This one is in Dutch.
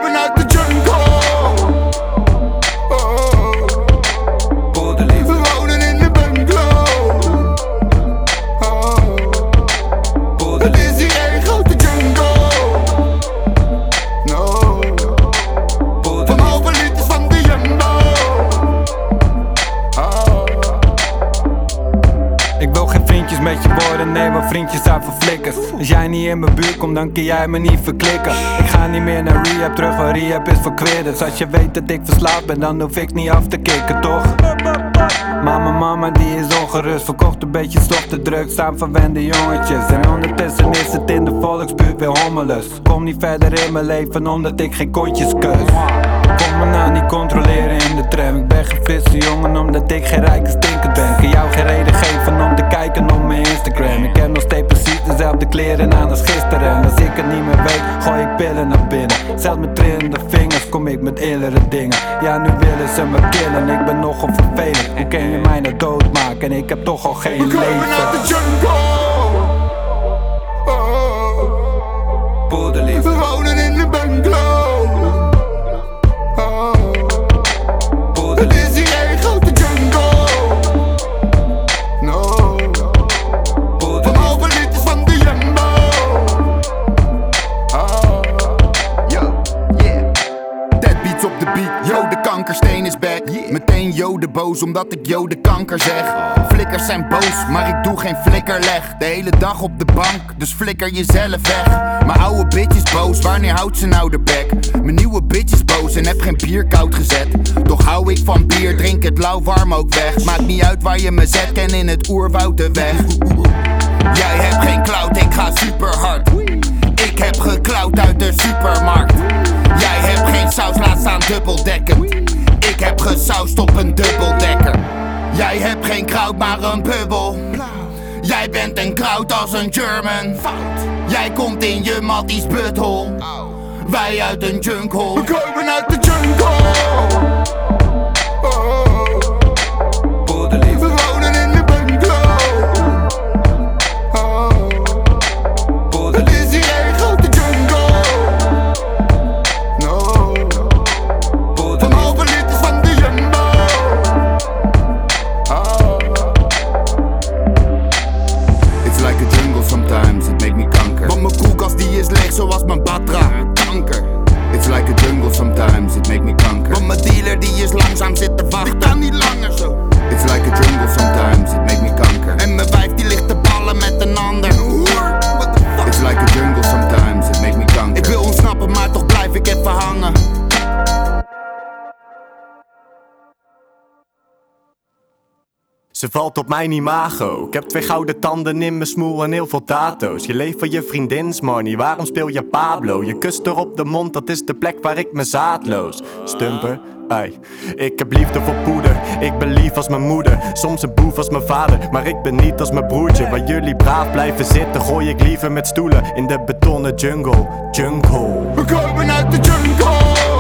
komen uit de jungle. We wonen in de bungalow. Het is hier één grote jungle. No. Van halve liters van de Jumbo. Ik wil geen vriendjes met je worden, nee, maar vriendjes zijn voor flikkers. Als jij niet in mijn buurt komt, dan kun jij me niet verklikken. Ik ga niet meer naar rehab, terug waar rehab is voor quitters. Als je weet dat ik verslaafd ben, dan hoef ik niet af te kicken, toch? Mama die is ongerust, verkocht een beetje softe drugs aan verwende jongetjes. En ondertussen is het in de volksbuurt weer hommeles. Kom niet verder in mijn leven omdat ik geen kontjes kus. Kom me nou niet controleren in de tram. Ik ben geen frisse jongen omdat ik geen rijke stinker ben. Ik kan jou geen reden geven om te kijken op mijn Instagram. Ik heb nog steeds precies dezelfde kleren aan als gisteren. En als ik het niet meer weet, gooi ik pillen naar binnen. Zelfs met trillende vingers kom ik met illere dingen. Ja, nu willen ze me killen, ik ben nogal vervelend. Hoe kun je mij nou doodmaken en ik heb toch al geen leven. We komen uit de jungle. We wonen in de bungalow. Het is hier één grote jungle. No. Van halve liters van de Jumbo. Yo, yeah. Dead beats op de beat, yo, de kankersteen is back. Meteen joden boos omdat ik de kanker zeg. Flikkers zijn boos, maar ik doe geen flikkerleg. De hele dag op de bank, dus flikker jezelf weg. Mijn oude bitch is boos, wanneer houdt ze nou de bek? Mijn nieuwe bitch is boos en heb geen bier koud gezet. Toch hou ik van bier, drink het lauwwarm ook weg. Maakt niet uit waar je me zet, ken in het oerwoud de weg. Jij hebt geen clout, ik ga super hard. Ik heb geklauwd uit de supermarkt. Jij hebt geen saus, laat staan dubbeldekkend. Ik heb gesausd op een dubbeldekker. Jij hebt geen kraut, maar een bubbel. Jij bent een kraut als een German. Jij komt in je matties butthole. Wij uit een jungle. We komen uit de jungle. We wonen in de bungalow. Het is hier één grote jungle. No. Van halve liters van de Jumbo. It's like a jungle sometimes, it make me kanker. Want mijn koelkast die is leeg zoals mijn batra. Kanker. It's like a jungle sometimes, it make me kanker. Want mijn dealer die is langzaam zit te wachten. Ik kan niet langer zo. It's like a jungle sometimes, it make me kanker. En mijn wijf die ligt te ballen met een ander. What the fuck? It's like a jungle sometimes, it make me kanker. Ik wil ontsnappen, maar toch blijf ik even hangen. Ze valt op mijn imago. Ik heb 2 gouden tanden in mijn smoel en heel veel tato's. Je leeft van je vriendins money, waarom speel je Pablo? Je kust er op de mond, dat is de plek waar ik me zaadloos stumper. Ay. Ik heb liefde voor poeder, ik ben lief als mijn moeder. Soms een boef als mijn vader, maar ik ben niet als mijn broertje. Waar jullie braaf blijven zitten, gooi ik liever met stoelen in de betonnen jungle. Jungle. We komen uit de jungle.